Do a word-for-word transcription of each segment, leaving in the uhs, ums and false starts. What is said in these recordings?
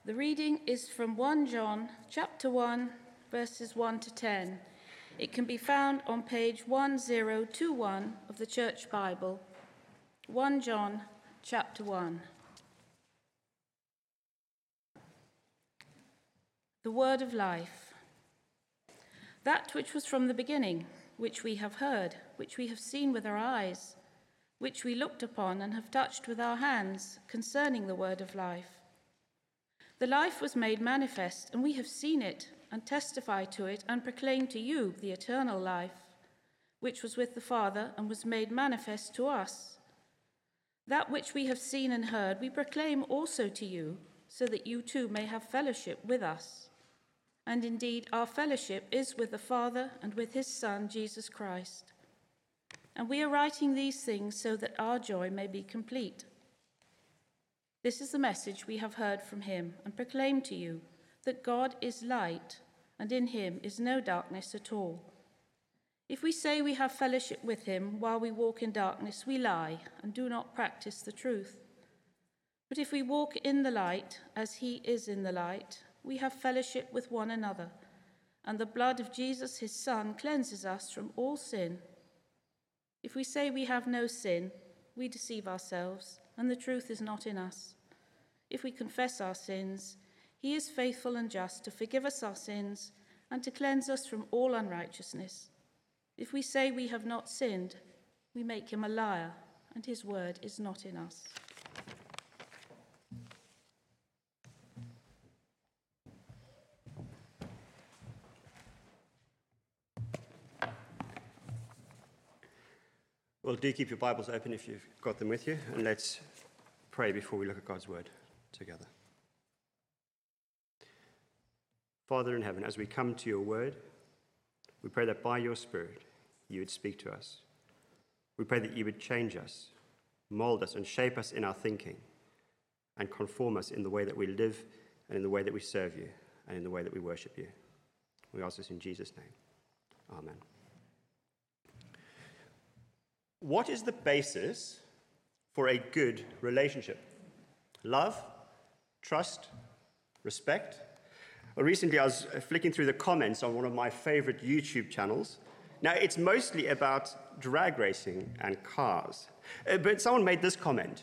The reading is from First John chapter one, verses one to ten. It can be found on page ten twenty-one of the Church Bible. First John chapter one. The word of life. That which was from the beginning, which we have heard, which we have seen with our eyes, which we looked upon and have touched with our hands, concerning the word of life. The life was made manifest, and we have seen it, and testify to it, and proclaim to you the eternal life, which was with the Father, and was made manifest to us. That which we have seen and heard, we proclaim also to you, so that you too may have fellowship with us. And indeed, our fellowship is with the Father and with his Son, Jesus Christ. And we are writing these things so that our joy may be complete. This is the message we have heard from him and proclaim to you, that God is light, and in him is no darkness at all. If we say we have fellowship with him while we walk in darkness, we lie and do not practice the truth. But if we walk in the light, as he is in the light, we have fellowship with one another, and the blood of Jesus, his Son, cleanses us from all sin. If we say we have no sin, we deceive ourselves, and the truth is not in us. If we confess our sins, he is faithful and just to forgive us our sins and to cleanse us from all unrighteousness. If we say we have not sinned, we make him a liar, and his word is not in us. Well, do keep your Bibles open if you've got them with you, and let's pray before we look at God's word together. Father in heaven, as we come to your word, we pray that by your Spirit you would speak to us. We pray that you would change us, mold us, and shape us in our thinking, and conform us in the way that we live, and in the way that we serve you, and in the way that we worship you. We ask this in Jesus' name. Amen. What is the basis for a good relationship? Love, trust, respect? Well, recently I was flicking through the comments on one of my favorite YouTube channels. Now, it's mostly about drag racing and cars. Uh, but someone made this comment.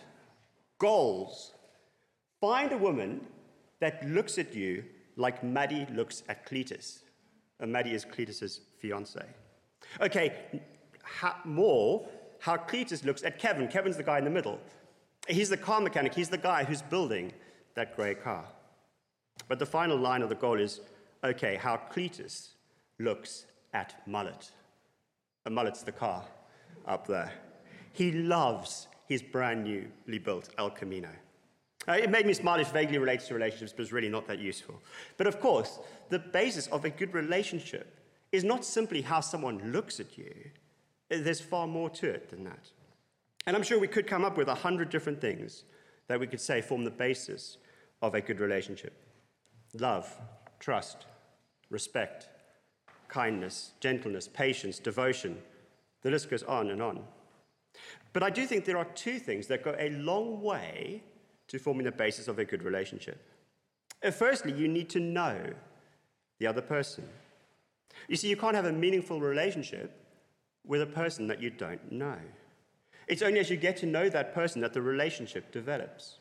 Goals. Find a woman that looks at you like Maddie looks at Cletus. And Maddie is Cletus's fiancée. Okay, ha- more... how Cletus looks at Kevin. Kevin's the guy in the middle. He's the car mechanic. He's the guy who's building that grey car. But the final line of the goal is, okay, how Cletus looks at Mullet. A Mullet's the car up there. He loves his brand newly built El Camino. Uh, it made me smile. It vaguely relates to relationships, but it's really not that useful. But of course, the basis of a good relationship is not simply how someone looks at you. There's far more to it than that. And I'm sure we could come up with a hundred different things that we could say form the basis of a good relationship. Love, trust, respect, kindness, gentleness, patience, devotion. The list goes on and on. But I do think there are two things that go a long way to forming the basis of a good relationship. Firstly, you need to know the other person. You see, you can't have a meaningful relationship with a person that you don't know. It's only as you get to know that person that the relationship develops.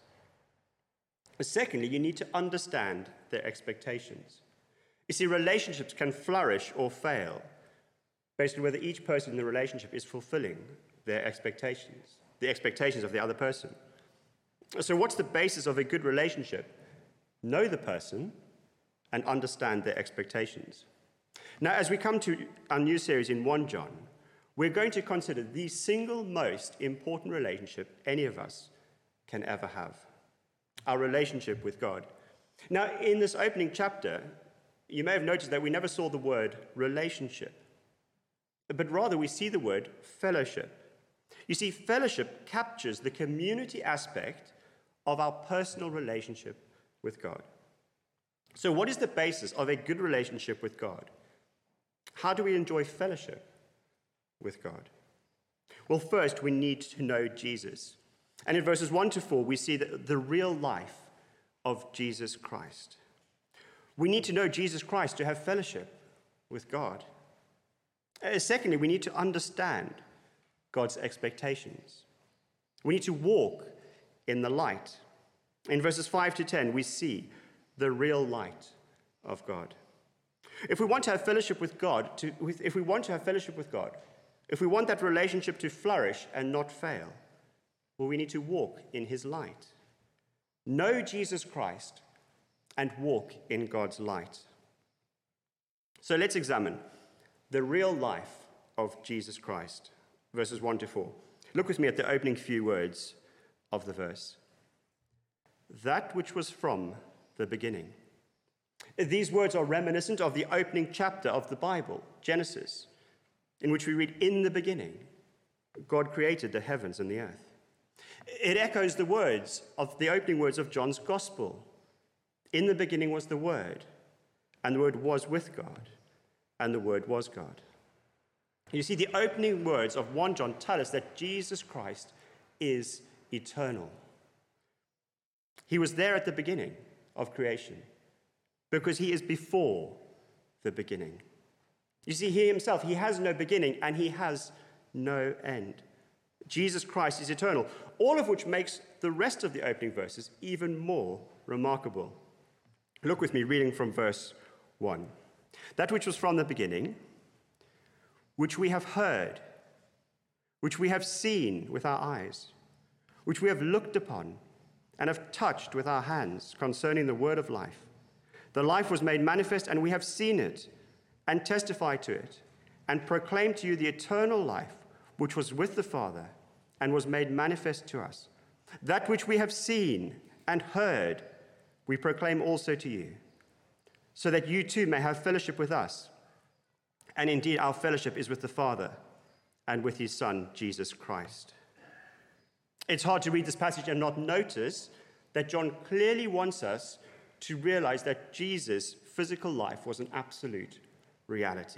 Secondly, you need to understand their expectations. You see, relationships can flourish or fail based on whether each person in the relationship is fulfilling their expectations, the expectations of the other person. So what's the basis of a good relationship? Know the person and understand their expectations. Now, as we come to our new series in First John, we're going to consider the single most important relationship any of us can ever have, our relationship with God. Now, in this opening chapter, you may have noticed that we never saw the word relationship, but rather we see the word fellowship. You see, fellowship captures the community aspect of our personal relationship with God. So what is the basis of a good relationship with God? How do we enjoy fellowship with God? Well, first, we need to know Jesus. And in verses one to four, we see that the real life of Jesus Christ. We need to know Jesus Christ to have fellowship with God. Uh, secondly, we need to understand God's expectations. We need to walk in the light. In verses five to ten, we see the real light of God. If we want to have fellowship with God, to, if we want to have fellowship with God, if we want that relationship to flourish and not fail, well, we need to walk in his light. Know Jesus Christ and walk in God's light. So let's examine the real life of Jesus Christ, verses one to four. Look with me at the opening few words of the verse. That which was from the beginning. These words are reminiscent of the opening chapter of the Bible, Genesis, in which we read, in the beginning, God created the heavens and the earth. It echoes the words of the opening words of John's Gospel. In the beginning was the Word, and the Word was with God, and the Word was God. You see, the opening words of First John tell us that Jesus Christ is eternal. He was there at the beginning of creation because he is before the beginning. You see, he himself, he has no beginning and he has no end. Jesus Christ is eternal, all of which makes the rest of the opening verses even more remarkable. Look with me, reading from verse one. That which was from the beginning, which we have heard, which we have seen with our eyes, which we have looked upon and have touched with our hands concerning the word of life. The life was made manifest, and we have seen it and testified to it and proclaimed to you the eternal life which was with the Father and was made manifest to us. That which we have seen and heard, we proclaim also to you, so that you too may have fellowship with us. And indeed, our fellowship is with the Father and with his Son, Jesus Christ. It's hard to read this passage and not notice that John clearly wants us to realize that Jesus' physical life was an absolute reality.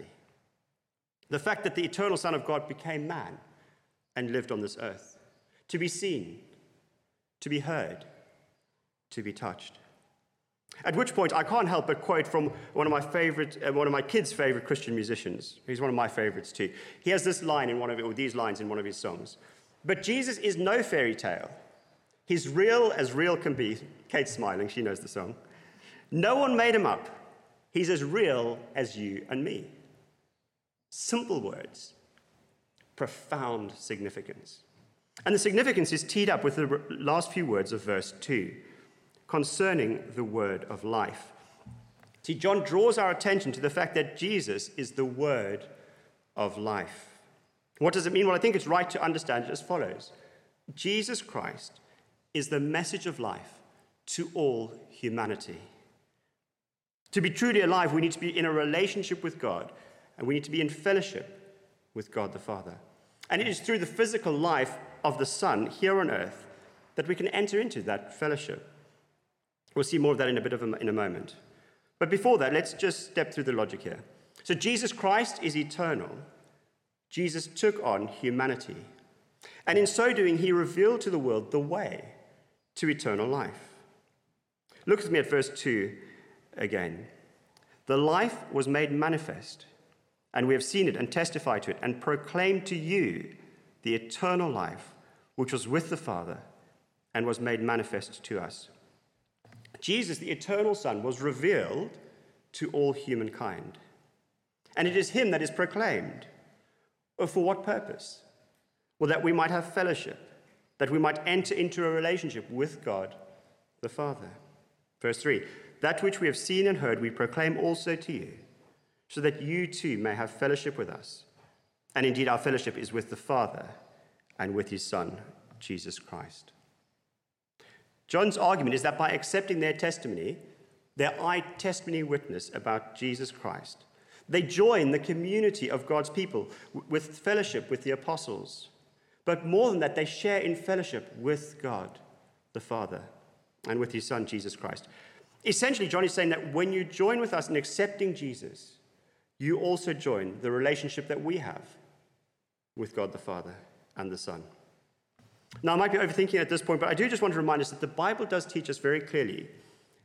The fact that the eternal Son of God became man and lived on this earth, to be seen, to be heard, to be touched. At which point, I can't help but quote from one of my favorite, uh, one of my kids' favorite Christian musicians. He's one of my favorites too. He has this line in one of, or these lines in one of his songs. But Jesus is no fairy tale. He's real as real can be. Kate's smiling, she knows the song. No one made him up. He's as real as you and me. Simple words, profound significance. And the significance is teed up with the last few words of verse two, concerning the word of life. See, John draws our attention to the fact that Jesus is the word of life. What does it mean? Well, I think it's right to understand it as follows. Jesus Christ is the message of life to all humanity. To be truly alive, we need to be in a relationship with God, and we need to be in fellowship with God the Father. And it is through the physical life of the Son here on earth that we can enter into that fellowship. We'll see more of that in a bit of a, in a moment. But before that, let's just step through the logic here. So Jesus Christ is eternal. Jesus took on humanity. And in so doing, he revealed to the world the way to eternal life. Look with me at verse two again. The life was made manifest, and we have seen it and testified to it and proclaimed to you the eternal life which was with the Father and was made manifest to us. Jesus, the eternal Son, was revealed to all humankind. And it is him that is proclaimed. For what purpose? Well, that we might have fellowship, that we might enter into a relationship with God the Father. Verse three, that which we have seen and heard we proclaim also to you, so that you too may have fellowship with us. And indeed our fellowship is with the Father and with his Son, Jesus Christ. John's argument is that by accepting their testimony, their eye testimony witness about Jesus Christ, they join the community of God's people with fellowship with the apostles. But more than that, they share in fellowship with God, the Father, and with his Son, Jesus Christ. Essentially, John is saying that when you join with us in accepting Jesus, you also join the relationship that we have with God the Father and the Son. Now, I might be overthinking at this point, but I do just want to remind us that the Bible does teach us very clearly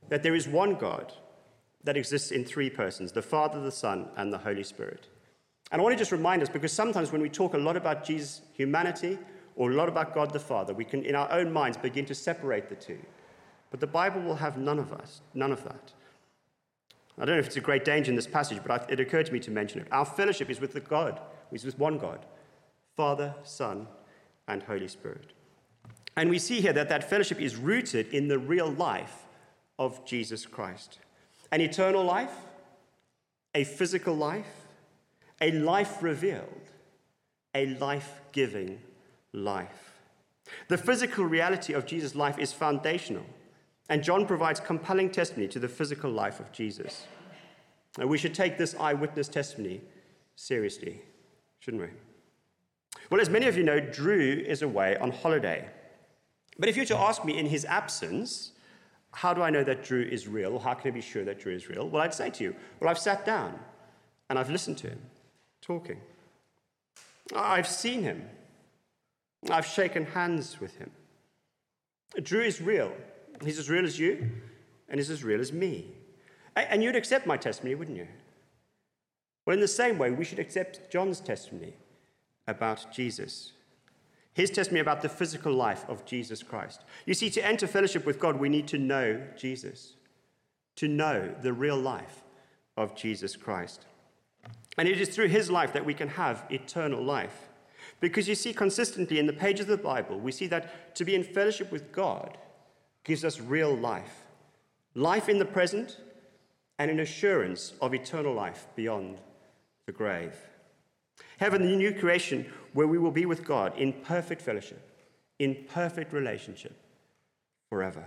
that there is one God that exists in three persons, the Father, the Son, and the Holy Spirit. And I want to just remind us, because sometimes when we talk a lot about Jesus' humanity or a lot about God the Father, we can, in our own minds, begin to separate the two. But the Bible will have none of us, none of that. I don't know if it's a great danger in this passage, but it occurred to me to mention it. Our fellowship is with the God, is with one God, Father, Son, and Holy Spirit. And we see here that that fellowship is rooted in the real life of Jesus Christ. An eternal life, a physical life, a life revealed, a life-giving life. The physical reality of Jesus' life is foundational, and John provides compelling testimony to the physical life of Jesus. And we should take this eyewitness testimony seriously, shouldn't we? Well, as many of you know, Drew is away on holiday. But if you were to ask me in his absence, how do I know that Drew is real? How can I be sure that Drew is real? Well, I'd say to you, well, I've sat down and I've listened to him talking. I've seen him. I've shaken hands with him. Drew is real. He's as real as you, and he's as real as me. And you'd accept my testimony, wouldn't you? Well, in the same way, we should accept John's testimony about Jesus. His testimony about the physical life of Jesus Christ. You see, to enter fellowship with God, we need to know Jesus, to know the real life of Jesus Christ. And it is through his life that we can have eternal life. Because you see, consistently in the pages of the Bible, we see that to be in fellowship with God gives us real life. Life in the present and an assurance of eternal life beyond the grave. Heaven, the new creation where we will be with God in perfect fellowship, in perfect relationship forever.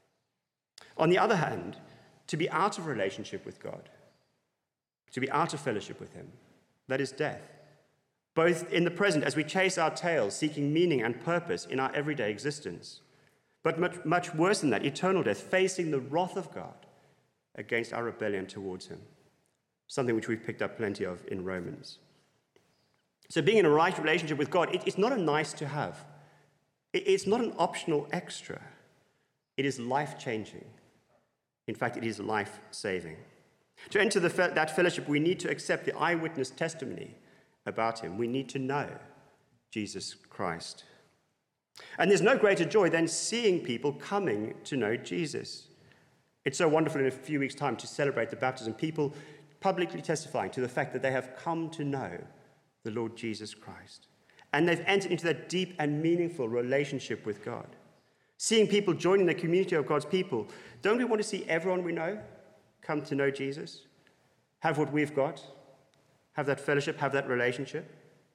On the other hand, to be out of relationship with God, to be out of fellowship with him, that is death. Both in the present as we chase our tails, seeking meaning and purpose in our everyday existence. But much, much worse than that, eternal death, facing the wrath of God against our rebellion towards him. Something which we've picked up plenty of in Romans. So being in a right relationship with God, it, it's not a nice to have. It, it's not an optional extra. It is life-changing. In fact, it is life-saving. To enter the, that fellowship, we need to accept the eyewitness testimony about him. We need to know Jesus Christ. And there's no greater joy than seeing people coming to know Jesus. It's so wonderful in a few weeks' time to celebrate the baptism, people publicly testifying to the fact that they have come to know the Lord Jesus Christ. And they've entered into that deep and meaningful relationship with God. Seeing people joining the community of God's people, don't we want to see everyone we know come to know Jesus? Have what we've got? Have that fellowship, have that relationship?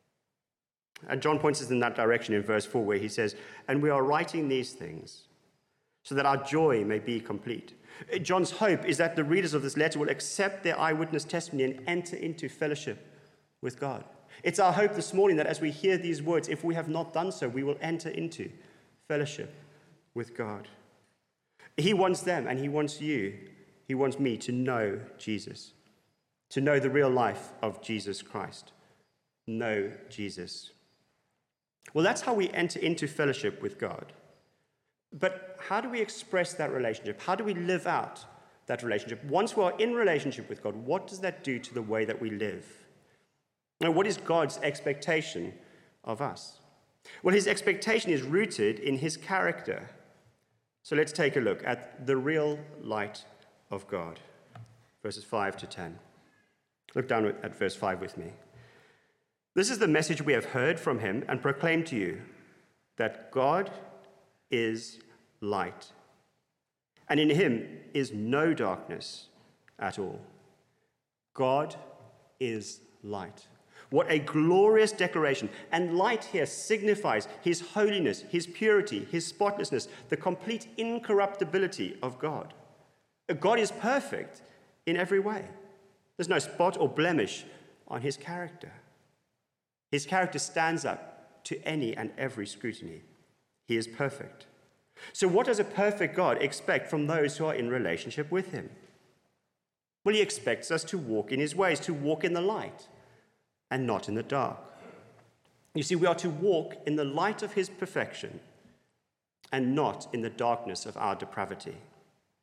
And John points us in that direction in verse four, where he says, and we are writing these things so that our joy may be complete. John's hope is that the readers of this letter will accept their eyewitness testimony and enter into fellowship with God. It's our hope this morning that as we hear these words, if we have not done so, we will enter into fellowship with God. He wants them and he wants you, he wants me to know Jesus, to know the real life of Jesus Christ. Know Jesus. Well, that's how we enter into fellowship with God. But how do we express that relationship? How do we live out that relationship? Once we are in relationship with God, what does that do to the way that we live? Now, what is God's expectation of us? Well, his expectation is rooted in his character. So let's take a look at the real light of God, verses five to ten. Look down at verse five with me. This is the message we have heard from him and proclaimed to you, that God is light, and in him is no darkness at all. God is light. What a glorious declaration. And light here signifies his holiness, his purity, his spotlessness, the complete incorruptibility of God. God is perfect in every way. There's no spot or blemish on his character. His character stands up to any and every scrutiny. He is perfect. So what does a perfect God expect from those who are in relationship with him? Well, he expects us to walk in his ways, to walk in the light and not in the dark. You see, we are to walk in the light of his perfection and not in the darkness of our depravity.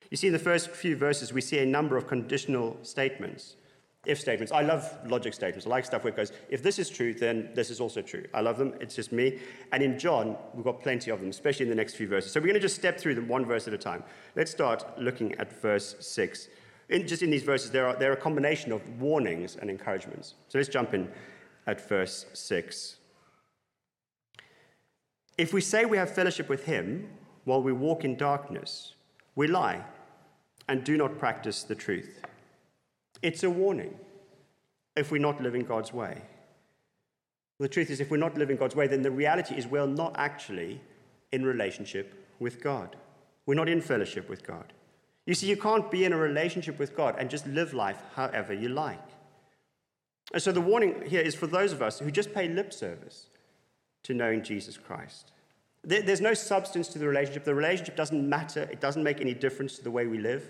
You see, in the first few verses, we see a number of conditional statements, if statements. I love logic statements. I like stuff where it goes, if this is true, then this is also true. I love them. It's just me. And in John, we've got plenty of them, especially in the next few verses. So we're going to just step through them one verse at a time. Let's start looking at verse six. In, just in these verses, there are, there are a combination of warnings and encouragements. So let's jump in at verse six. If we say we have fellowship with him while we walk in darkness, we lie and do not practice the truth. It's a warning if we're not living God's way. The truth is, if we're not living God's way, then the reality is we're not actually in relationship with God. We're not in fellowship with God. You see, you can't be in a relationship with God and just live life however you like. And so the warning here is for those of us who just pay lip service to knowing Jesus Christ. There's no substance to the relationship. The relationship doesn't matter. It doesn't make any difference to the way we live,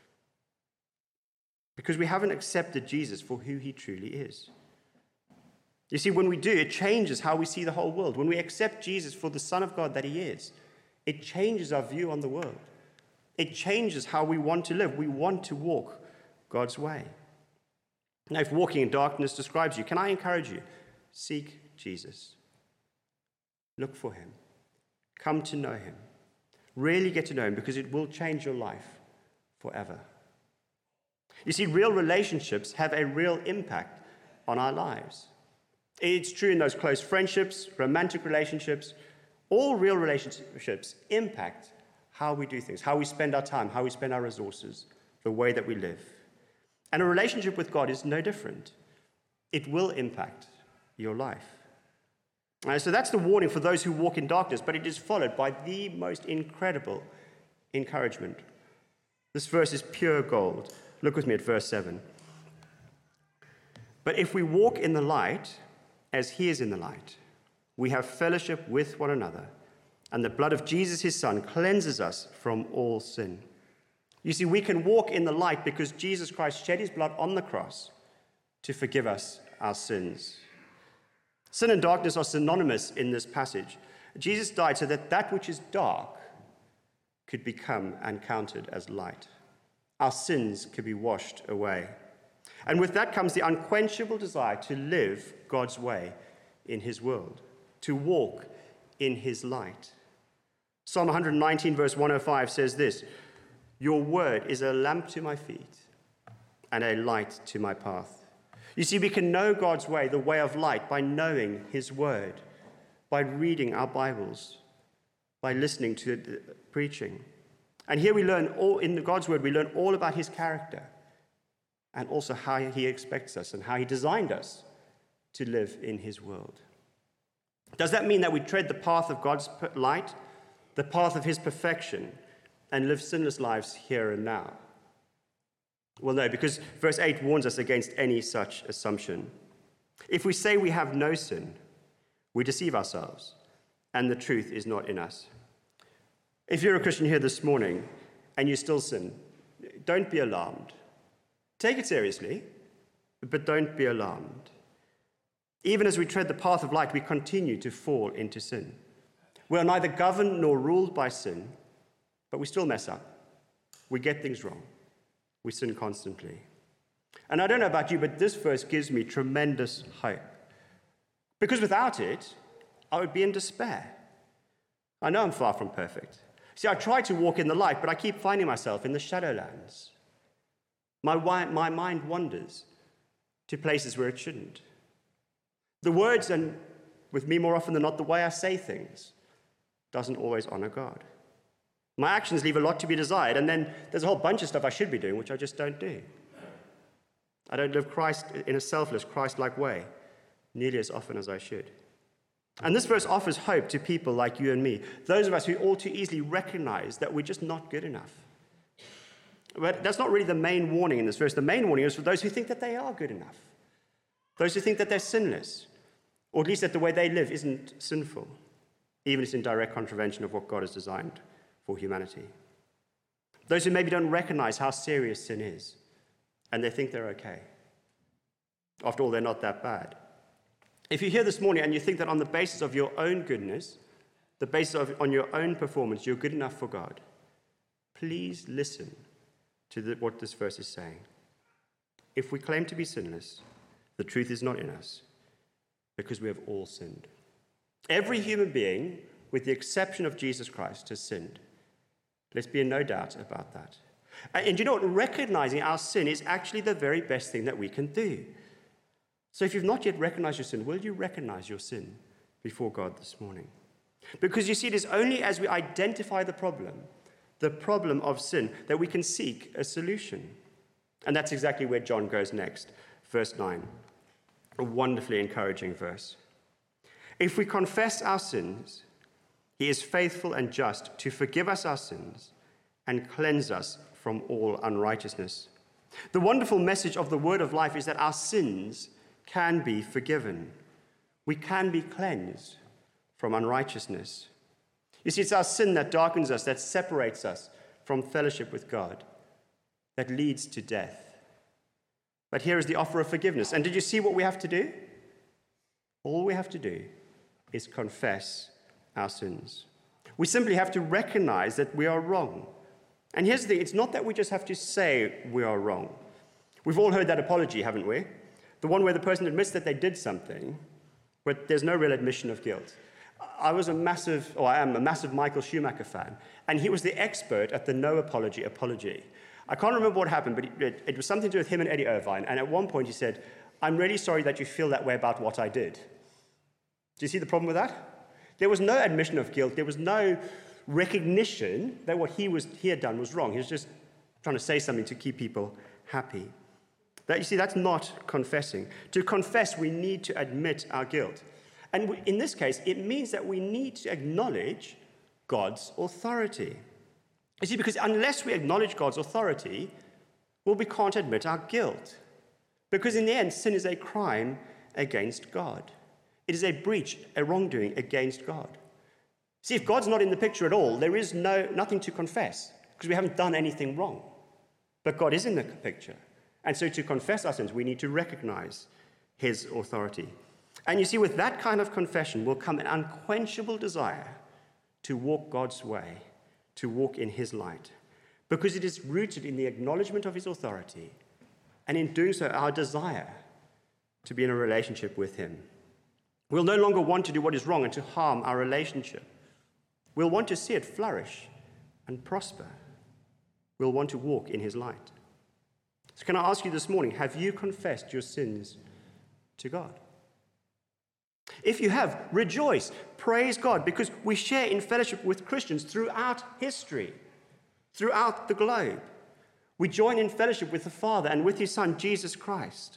because we haven't accepted Jesus for who he truly is. You see, when we do, it changes how we see the whole world. When we accept Jesus for the Son of God that he is, it changes our view on the world. It changes how we want to live. We want to walk God's way. Now, if walking in darkness describes you, can I encourage you? Seek Jesus. Look for him. Come to know him. Really get to know him, because it will change your life forever. You see, real relationships have a real impact on our lives. It's true in those close friendships, romantic relationships. All real relationships impact how we do things, how we spend our time, how we spend our resources, the way that we live. And a relationship with God is no different. It will impact your life. Uh, so that's the warning for those who walk in darkness, but it is followed by the most incredible encouragement. This verse is pure gold. Look with me at verse seven. But if we walk in the light, as he is in the light, we have fellowship with one another, and the blood of Jesus, his Son, cleanses us from all sin. You see, we can walk in the light because Jesus Christ shed his blood on the cross to forgive us our sins. Sin and darkness are synonymous in this passage. Jesus died so that that which is dark could become and counted as light. Our sins could be washed away. And with that comes the unquenchable desire to live God's way in his world, to walk in his light. Psalm one nineteen, verse one oh five says this, "Your word is a lamp to my feet and a light to my path." You see, we can know God's way, the way of light, by knowing his word, by reading our Bibles, by listening to the preaching. And here we learn, all in God's word, we learn all about his character and also how he expects us and how he designed us to live in his world. Does that mean that we tread the path of God's light, the path of his perfection, and live sinless lives here and now? Well, no, because verse eight warns us against any such assumption. If we say we have no sin, we deceive ourselves, and the truth is not in us. If you're a Christian here this morning and you still sin, don't be alarmed. Take it seriously, but don't be alarmed. Even as we tread the path of light, we continue to fall into sin. We are neither governed nor ruled by sin, but we still mess up. We get things wrong. We sin constantly. And I don't know about you, but this verse gives me tremendous hope. Because without it, I would be in despair. I know I'm far from perfect. See, I try to walk in the light, but I keep finding myself in the shadowlands. My, my mind wanders to places where it shouldn't. The words, and with me more often than not, the way I say things, doesn't always honor God. My actions leave a lot to be desired, and then there's a whole bunch of stuff I should be doing, which I just don't do. I don't live Christ in a selfless, Christ-like way, nearly as often as I should. And this verse offers hope to people like you and me, those of us who all too easily recognize that we're just not good enough. But that's not really the main warning in this verse. The main warning is for those who think that they are good enough, those who think that they're sinless, or at least that the way they live isn't sinful, even if it's in direct contravention of what God has designed for humanity. Those who maybe don't recognize how serious sin is, and they think they're okay. After all, they're not that bad. If you're here this morning and you think that on the basis of your own goodness, the basis of on your own performance, you're good enough for God, please listen to the, what this verse is saying. If we claim to be sinless, the truth is not in us, because we have all sinned. Every human being, with the exception of Jesus Christ, has sinned. Let's be in no doubt about that. And, and you know what? Recognizing our sin is actually the very best thing that we can do. So if you've not yet recognized your sin, will you recognize your sin before God this morning? Because you see, it is only as we identify the problem, the problem of sin, that we can seek a solution. And that's exactly where John goes next. Verse nine, a wonderfully encouraging verse. If we confess our sins, he is faithful and just to forgive us our sins and cleanse us from all unrighteousness. The wonderful message of the word of life is that our sins can be forgiven. We can be cleansed from unrighteousness. You see, it's our sin that darkens us, that separates us from fellowship with God, that leads to death. But here is the offer of forgiveness. And did you see what we have to do? All we have to do is confess our sins. We simply have to recognize that we are wrong. And here's the thing, it's not that we just have to say we are wrong. We've all heard that apology, haven't we? The one where the person admits that they did something, but there's no real admission of guilt. I was a massive, or I am a massive Michael Schumacher fan, and he was the expert at the no apology apology. I can't remember what happened, but it, it was something to do with him and Eddie Irvine, and at one point he said, "I'm really sorry that you feel that way about what I did." Do you see the problem with that? There was no admission of guilt. There was no recognition that what he was he had done was wrong. He was just trying to say something to keep people happy. That, you see, that's not confessing. To confess, we need to admit our guilt. And in this case, it means that we need to acknowledge God's authority. You see, because unless we acknowledge God's authority, well, we can't admit our guilt. Because in the end, sin is a crime against God. It is a breach, a wrongdoing against God. See, if God's not in the picture at all, there is no nothing to confess, because we haven't done anything wrong. But God is in the picture. And so to confess our sins, we need to recognize his authority. And you see, with that kind of confession will come an unquenchable desire to walk God's way, to walk in his light, because it is rooted in the acknowledgement of his authority, and in doing so, our desire to be in a relationship with him. We'll no longer want to do what is wrong and to harm our relationship. We'll want to see it flourish and prosper. We'll want to walk in his light. So can I ask you this morning, have you confessed your sins to God? If you have, rejoice, praise God, because we share in fellowship with Christians throughout history, throughout the globe. We join in fellowship with the Father and with his Son, Jesus Christ.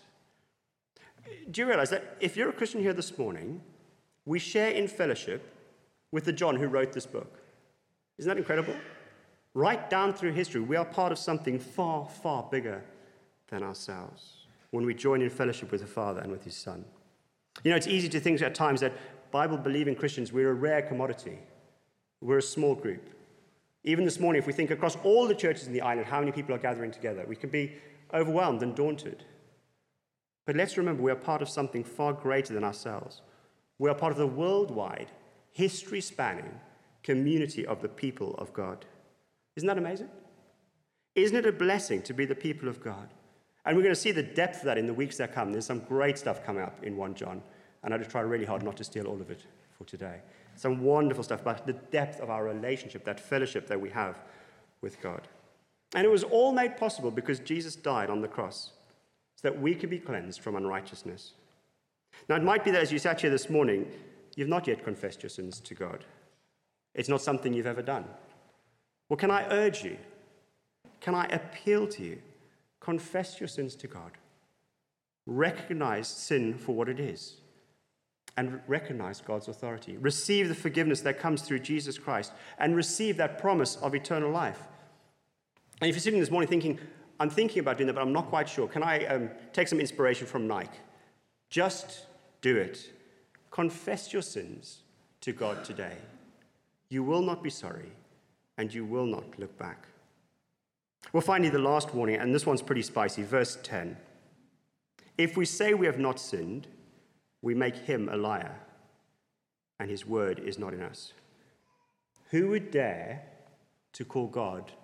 Do you realize that if you're a Christian here this morning, we share in fellowship with the John who wrote this book? Isn't that incredible? Right down through history, we are part of something far, far bigger than ourselves when we join in fellowship with the Father and with his Son. You know, it's easy to think at times that Bible-believing Christians, we're a rare commodity. We're a small group. Even this morning, if we think across all the churches in the island, how many people are gathering together, we can be overwhelmed and daunted. But let's remember, we are part of something far greater than ourselves. We are part of the worldwide, history-spanning community of the people of God. Isn't that amazing? Isn't it a blessing to be the people of God? And we're going to see the depth of that in the weeks that come. There's some great stuff coming up in First John, and I had to try really hard not to steal all of it for today. Some wonderful stuff about the depth of our relationship, that fellowship that we have with God. And it was all made possible because Jesus died on the cross so that we could be cleansed from unrighteousness. Now, it might be that as you sat here this morning, you've not yet confessed your sins to God. It's not something you've ever done. Well, can I urge you? Can I appeal to you? Confess your sins to God. Recognize sin for what it is. And recognize God's authority. Receive the forgiveness that comes through Jesus Christ. And receive that promise of eternal life. And if you're sitting this morning thinking, I'm thinking about doing that, but I'm not quite sure. Can I um, take some inspiration from Nike? Just do it. Confess your sins to God today. You will not be sorry, and you will not look back. Well, finally, the last warning, and this one's pretty spicy, verse ten. If we say we have not sinned, we make him a liar, and his word is not in us. Who would dare to call God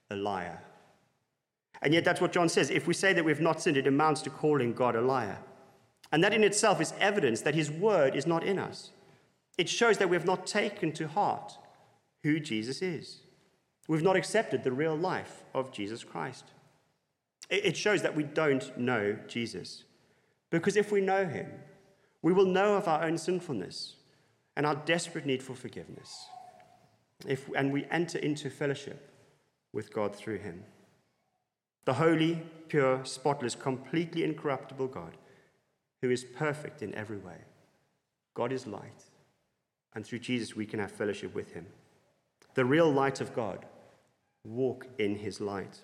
a liar. And yet that's what John says. If we say that we've not sinned, it amounts to calling God a liar. And that in itself is evidence that his word is not in us. It shows that we have not taken to heart who Jesus is. We've not accepted the real life of Jesus Christ. It shows that we don't know Jesus. Because if we know him, we will know of our own sinfulness and our desperate need for forgiveness. If, and we enter into fellowship with God through him. The holy, pure, spotless, completely incorruptible God, who is perfect in every way. God is light, and through Jesus we can have fellowship with him. The real light of God, walk in his light.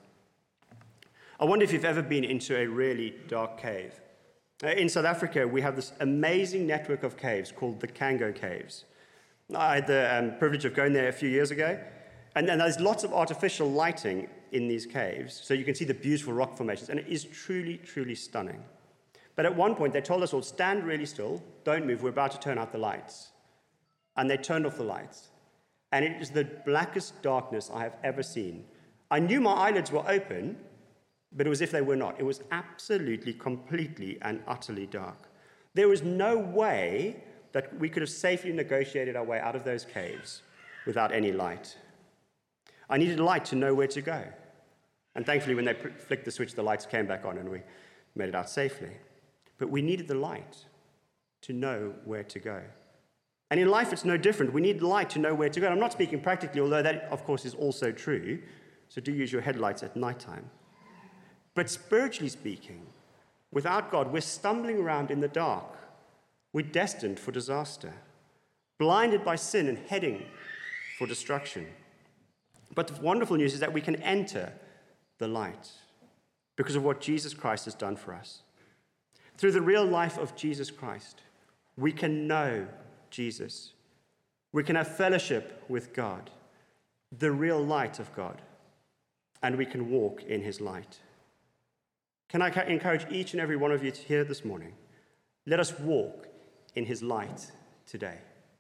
I wonder if you've ever been into a really dark cave. In South Africa, we have this amazing network of caves called the Kango Caves. I had the um, privilege of going there a few years ago, and, and there's lots of artificial lighting in these caves, so you can see the beautiful rock formations, and it is truly, truly stunning. But at one point, they told us all, stand really still, don't move, we're about to turn out the lights. And they turned off the lights. And it is the blackest darkness I have ever seen. I knew my eyelids were open, but it was as if they were not. It was absolutely, completely, and utterly dark. There was no way that we could have safely negotiated our way out of those caves without any light. I needed light to know where to go. And thankfully, when they flicked the switch, the lights came back on and we made it out safely. But we needed the light to know where to go. And in life, it's no different. We need light to know where to go. And I'm not speaking practically, although that, of course, is also true. So do use your headlights at nighttime. But spiritually speaking, without God, we're stumbling around in the dark. We're destined for disaster, blinded by sin and heading for destruction. But the wonderful news is that we can enter the light because of what Jesus Christ has done for us. Through the real life of Jesus Christ, we can know Jesus. We can have fellowship with God, the real light of God, and we can walk in his light. Can I encourage each and every one of you here this morning? Let us walk in his light today.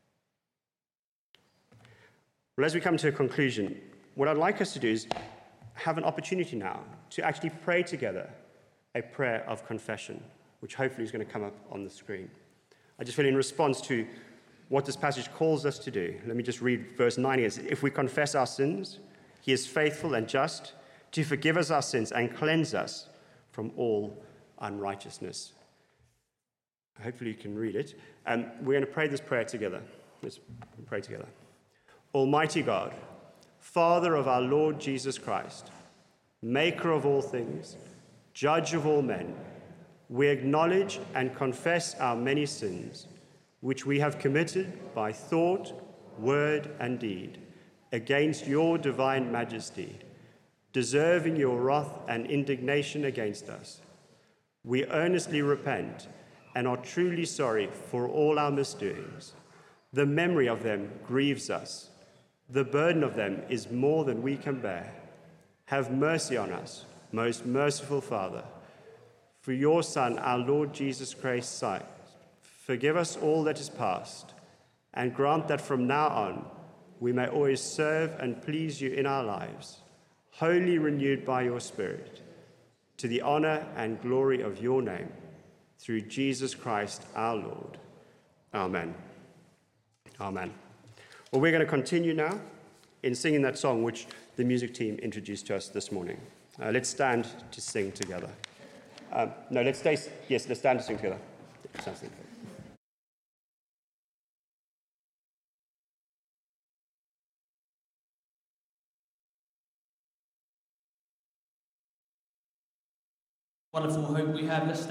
Well, as we come to a conclusion, what I'd like us to do is have an opportunity now to actually pray together a prayer of confession, which hopefully is going to come up on the screen. I just feel in response to what this passage calls us to do. Let me just read verse nine again. If we confess our sins, he is faithful and just to forgive us our sins and cleanse us from all unrighteousness. Hopefully you can read it. Um, we're going to pray this prayer together. Let's pray together. Almighty God, Father of our Lord Jesus Christ, maker of all things, judge of all men, we acknowledge and confess our many sins, which we have committed by thought, word, and deed, against your divine majesty, deserving your wrath and indignation against us. We earnestly repent and are truly sorry for all our misdoings. The memory of them grieves us. The burden of them is more than we can bear. Have mercy on us, most merciful Father. For your Son, our Lord Jesus Christ's sake, forgive us all that is past, and grant that from now on we may always serve and please you in our lives, wholly renewed by your Spirit, to the honor and glory of your name, through Jesus Christ our Lord. Amen. Amen. Well, we're going to continue now in singing that song which the music team introduced to us this morning. Uh, let's stand to sing together. Um, no, let's stay. Yes, let's stand to sing together. Stand to sing together. Wonderful hope we have. Let's